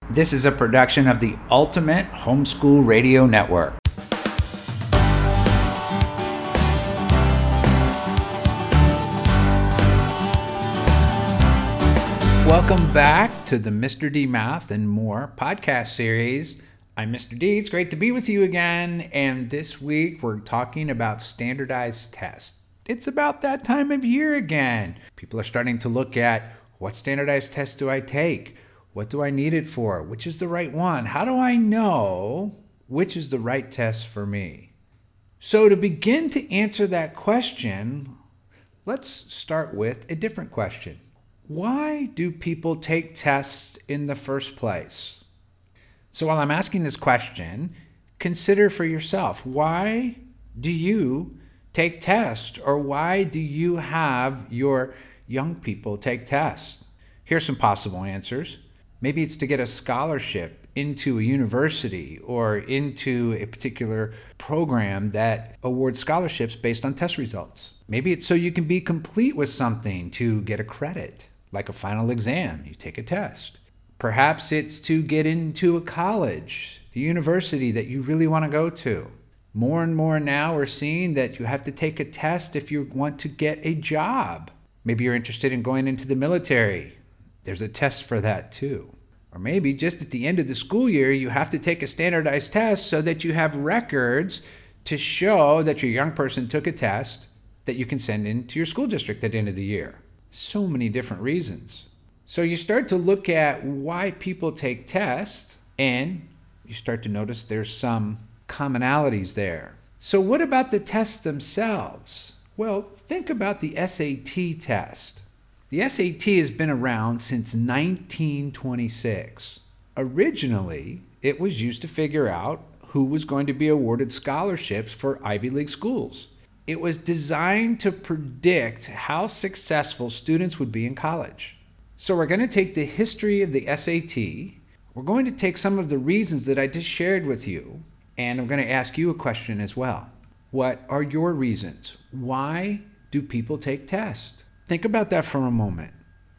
This is a production of the Ultimate Homeschool Radio Network. Welcome back to the Mr. D Math and More podcast series. I'm Mr. D. It's great to be with you again. And this week we're talking about standardized tests. It's about that time of year again. People are starting to look at what standardized tests do I take? What do I need it for? Which is the right one? How do I know which is the right test for me? So to begin to answer that question, let's start with a different question. Why do people take tests in the first place? So while I'm asking this question, consider for yourself, why do you take tests, or why do you have your young people take tests? Here's some possible answers. Maybe it's to get a scholarship into a university or into a particular program that awards scholarships based on test results. Maybe it's so you can be complete with something to get a credit, like a final exam. You take a test. Perhaps it's to get into a college, the university that you really want to go to. More and more now we're seeing that you have to take a test if you want to get a job. Maybe you're interested in going into the military. There's a test for that too. Or maybe just at the end of the school year, you have to take a standardized test so that you have records to show that your young person took a test that you can send into your school district at the end of the year. So many different reasons. So you start to look at why people take tests, and you start to notice there's some commonalities there. So what about the tests themselves? Well, think about the SAT test. The SAT has been around since 1926. Originally, it was used to figure out who was going to be awarded scholarships for Ivy League schools. It was designed to predict how successful students would be in college. So we're going to take the history of the SAT. We're going to take some of the reasons that I just shared with you, and I'm going to ask you a question as well. What are your reasons? Why do people take tests? Think about that for a moment.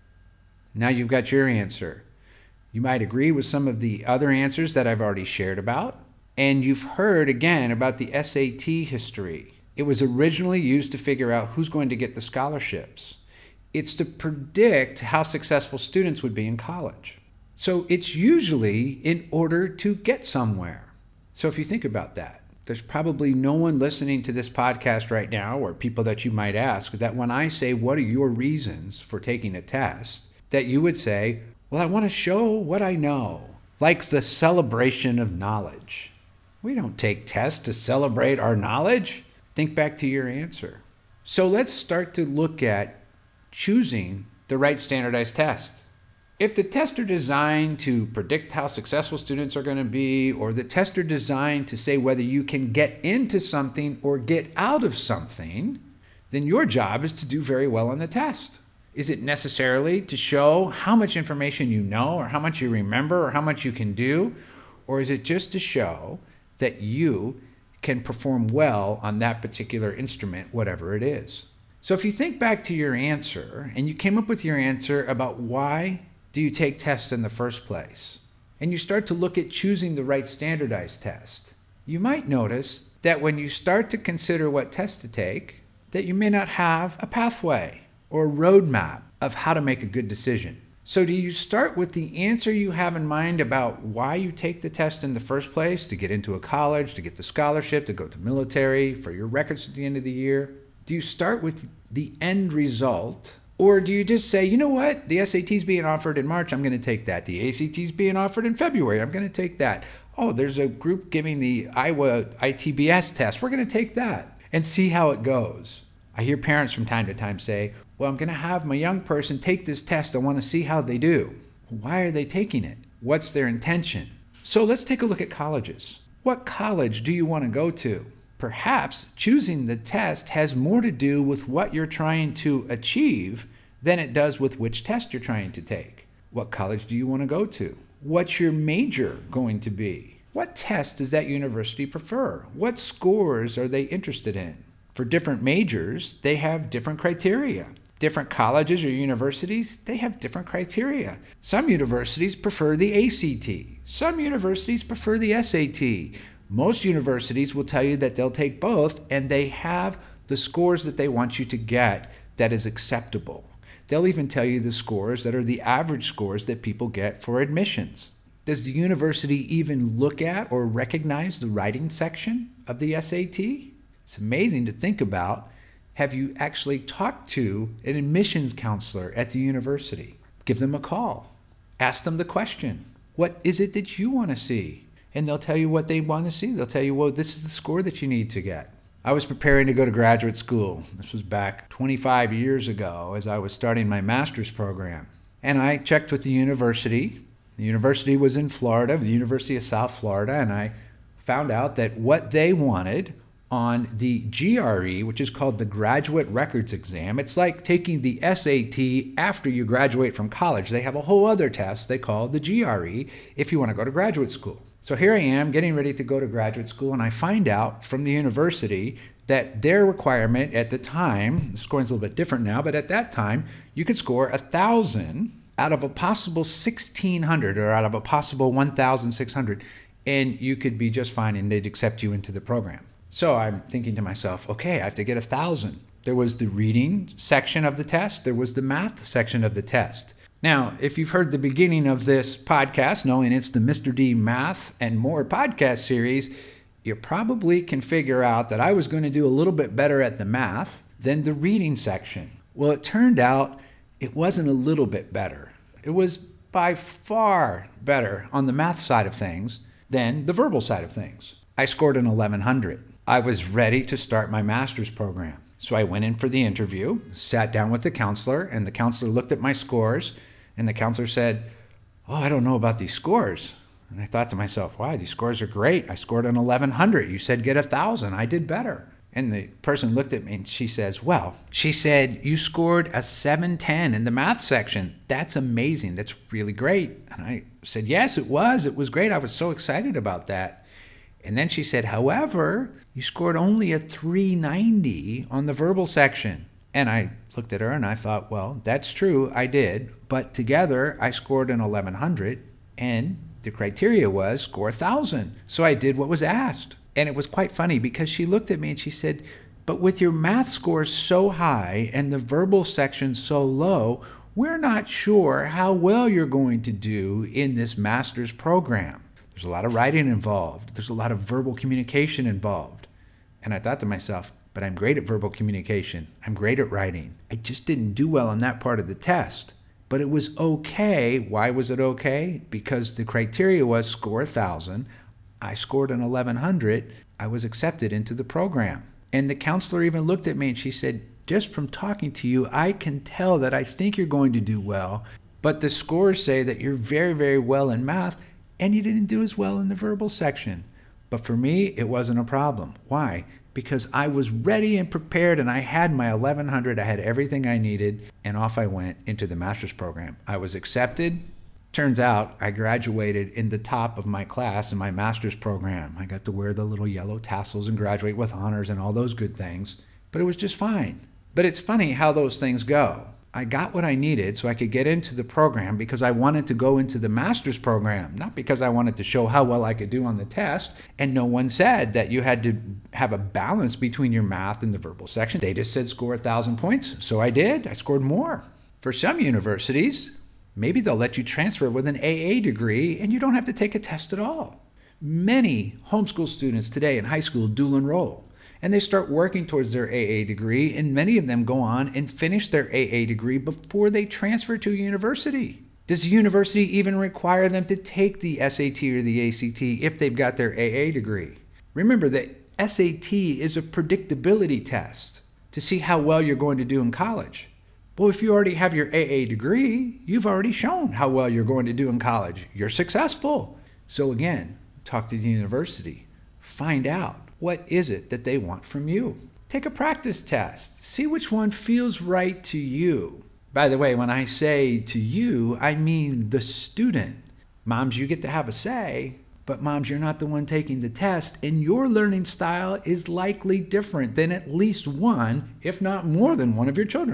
Now you've got your answer. You might agree with some of the other answers that I've already shared about, and you've heard again about the SAT history. It was originally used to figure out who's going to get the scholarships. It's to predict how successful students would be in college. So it's usually in order to get somewhere. So if you think about that, there's probably no one listening to this podcast right now, or people that you might ask, that when I say, what are your reasons for taking a test, that you would say, well, I want to show what I know, like the celebration of knowledge. We don't take tests to celebrate our knowledge. Think back to your answer. So let's start to look at choosing the right standardized test. If the tests are designed to predict how successful students are going to be, or the tests are designed to say whether you can get into something or get out of something, then your job is to do very well on the test. Is it necessarily to show how much information you know, or how much you remember, or how much you can do? Or is it just to show that you can perform well on that particular instrument, whatever it is? So if you think back to your answer, and you came up with your answer about why do you take tests in the first place, and you start to look at choosing the right standardized test, you might notice that when you start to consider what test to take, that you may not have a pathway or a roadmap of how to make a good decision. So do you start with the answer you have in mind about why you take the test in the first place, to get into a college, to get the scholarship, to go to military, for your records at the end of the year? Do you start with the end result? Or do you just say, you know what, the SAT's being offered in March, I'm going to take that. The ACT's being offered in February, I'm going to take that. Oh, there's a group giving the Iowa ITBS test, we're going to take that and see how it goes. I hear parents from time to time say, well, I'm going to have my young person take this test, I want to see how they do. Why are they taking it? What's their intention? So let's take a look at colleges. What college do you want to go to? Perhaps choosing the test has more to do with what you're trying to achieve than it does with which test you're trying to take. What college do you want to go to? What's your major going to be? What test does that university prefer? What scores are they interested in? For different majors, they have different criteria. Different colleges or universities, they have different criteria. Some universities prefer the ACT. Some universities prefer the SAT. Most universities will tell you that they'll take both, and they have the scores that they want you to get that is acceptable. They'll even tell you the scores that are the average scores that people get for admissions. Does the university even look at or recognize the writing section of the SAT? It's amazing to think about. Have you actually talked to an admissions counselor at the university? Give them a call. Ask them the question, what is it that you want to see? And they'll tell you what they want to see. They'll tell you, well, this is the score that you need to get. I was preparing to go to graduate school. This was back 25 years ago as I was starting my master's program. And I checked with the university. The university was in Florida, the University of South Florida, and I found out that what they wanted on the GRE, which is called the Graduate Records Exam, it's like taking the SAT after you graduate from college. They have a whole other test they call the GRE if you want to go to graduate school. So here I am getting ready to go to graduate school, and I find out from the university that their requirement at the time, the scoring's a little bit different now, but at that time, you could score 1,000 out of a possible 1,600 or out of a possible 1,600, and you could be just fine and they'd accept you into the program. So I'm thinking to myself, okay, I have to get 1,000. There was the reading section of the test. There was the math section of the test. Now, if you've heard the beginning of this podcast, knowing it's the Mr. D Math and More podcast series, you probably can figure out that I was going to do a little bit better at the math than the reading section. Well, it turned out it wasn't a little bit better. It was by far better on the math side of things than the verbal side of things. I scored an 1,100. I was ready to start my master's program. So I went in for the interview, sat down with the counselor, and the counselor looked at my scores, and the counselor said, "Oh, I don't know about these scores." And I thought to myself, wow, these scores are great. I scored an 1,100. You said get 1,000. I did better. And the person looked at me and she says, she said, you scored a 710 in the math section. That's amazing. That's really great. And I said, yes, it was. It was great. I was so excited about that. And then she said, however, you scored only a 390 on the verbal section. And I looked at her and I thought, well, that's true. I did. But together I scored an 1,100 and the criteria was score 1,000. So I did what was asked. And it was quite funny because she looked at me and she said, but with your math scores so high and the verbal section so low, we're not sure how well you're going to do in this master's program. There's a lot of writing involved. There's a lot of verbal communication involved. And I thought to myself, but I'm great at verbal communication. I'm great at writing. I just didn't do well on that part of the test. But it was okay. Why was it okay? Because the criteria was score 1,000. I scored an 1,100. I was accepted into the program. And the counselor even looked at me and she said, just from talking to you, I can tell that I think you're going to do well, but the scores say that you're very, very well in math and you didn't do as well in the verbal section. But for me, it wasn't a problem. Why? Because I was ready and prepared and I had my 1,100. I had everything I needed and off I went into the master's program. I was accepted. Turns out I graduated in the top of my class in my master's program. I got to wear the little yellow tassels and graduate with honors and all those good things, but it was just fine. But it's funny how those things go. I got what I needed so I could get into the program because I wanted to go into the master's program, not because I wanted to show how well I could do on the test. And no one said that you had to have a balance between your math and the verbal section. They just said score 1,000 points. So I did. I scored more. For some universities, maybe they'll let you transfer with an AA degree and you don't have to take a test at all. Many homeschool students today in high school dual enroll. And they start working towards their AA degree, and many of them go on and finish their AA degree before they transfer to a university. Does the university even require them to take the SAT or the ACT if they've got their AA degree? Remember that SAT is a predictability test to see how well you're going to do in college. Well, if you already have your AA degree, you've already shown how well you're going to do in college. You're successful. So again, talk to the university. Find out. What is it that they want from you? Take a practice test. See which one feels right to you. By the way, when I say to you, I mean the student. Moms, you get to have a say, but moms, you're not the one taking the test, and your learning style is likely different than at least one, if not more than one of your children.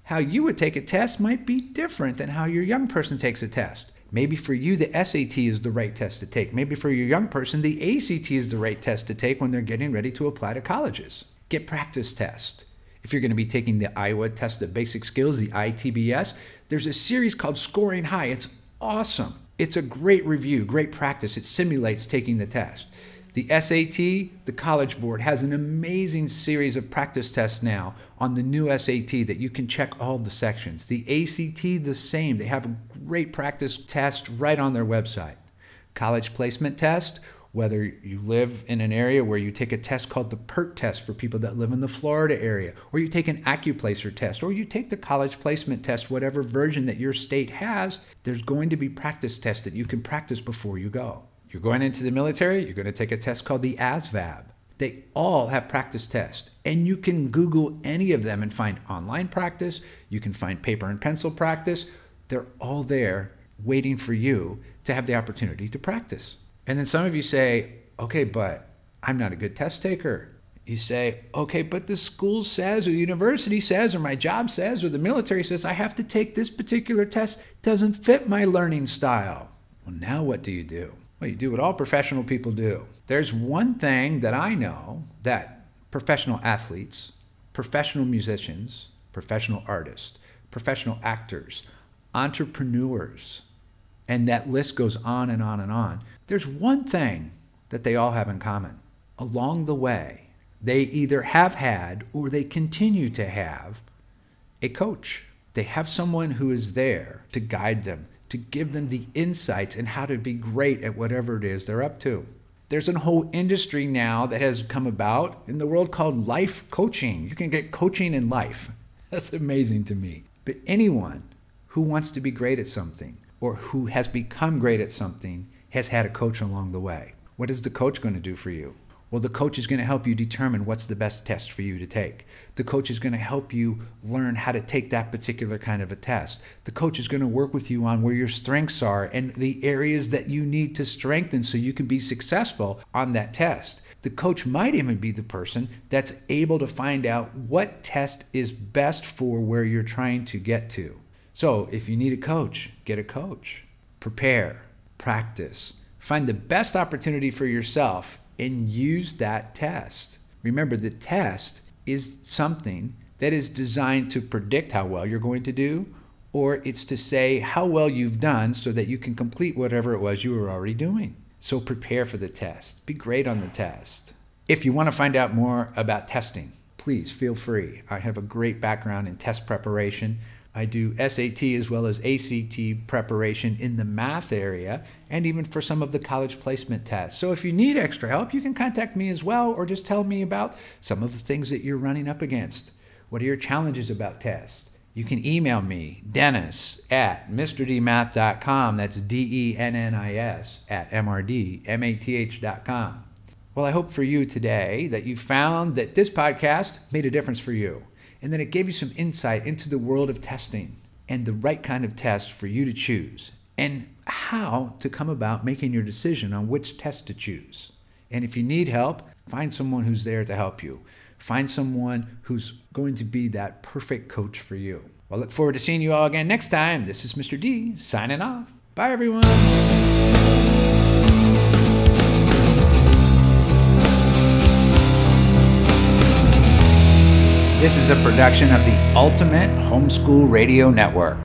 How you would take a test might be different than how your young person takes a test. Maybe for you, the SAT is the right test to take. Maybe for your young person, the ACT is the right test to take when they're getting ready to apply to colleges. Get practice tests. If you're going to be taking the Iowa Test of Basic Skills, the ITBS, there's a series called Scoring High. It's awesome. It's a great review, great practice. It simulates taking the test. The SAT, the College Board, has an amazing series of practice tests now on the new SAT that you can check all the sections. The ACT, the same. They have a great practice test right on their website. College placement test, whether you live in an area where you take a test called the PERT test for people that live in the Florida area, or you take an AccuPlacer test, or you take the college placement test, whatever version that your state has, there's going to be practice tests that you can practice before you go. You're going into the military, you're going to take a test called the ASVAB. They all have practice tests, and you can Google any of them and find online practice. You can find paper and pencil practice. They're all there waiting for you to have the opportunity to practice. And then some of you say, okay, but I'm not a good test taker. You say, okay, but the school says, or the university says, or my job says, or the military says I have to take this particular test. It doesn't fit my learning style. Well, now what do you do? Well, you do what all professional people do. There's one thing that I know that professional athletes, professional musicians, professional artists, professional actors, entrepreneurs, and that list goes on and on and on. There's one thing that they all have in common. Along the way, they either have had or they continue to have a coach. They have someone who is there to guide them, to give them the insights and how to be great at whatever it is they're up to. There's a whole industry now that has come about in the world called life coaching. You can get coaching in life. That's amazing to me. But anyone who wants to be great at something or who has become great at something has had a coach along the way. What is the coach going to do for you? Well, the coach is going to help you determine what's the best test for you to take. The coach is going to help you learn how to take that particular kind of a test. The coach is going to work with you on where your strengths are and the areas that you need to strengthen so you can be successful on that test. The coach might even be the person that's able to find out what test is best for where you're trying to get to. So if you need a coach, get a coach. Prepare, practice, find the best opportunity for yourself and use that test. Remember, the test is something that is designed to predict how well you're going to do, or it's to say how well you've done so that you can complete whatever it was you were already doing. So prepare for the test. Be great on the test. If you want to find out more about testing, please feel free. I have a great background in test preparation. I do SAT as well as ACT preparation in the math area and even for some of the college placement tests. So if you need extra help, you can contact me as well or just tell me about some of the things that you're running up against. What are your challenges about tests? You can email me, Dennis@MrDmath.com. That's DENNIS at MRDMATH.com. Well, I hope for you today that you found that this podcast made a difference for you. And then it gave you some insight into the world of testing and the right kind of test for you to choose and how to come about making your decision on which test to choose. And if you need help, find someone who's there to help you. Find someone who's going to be that perfect coach for you. Well, I look forward to seeing you all again next time. This is Mr. D signing off. Bye, everyone. This is a production of the Ultimate Homeschool Radio Network.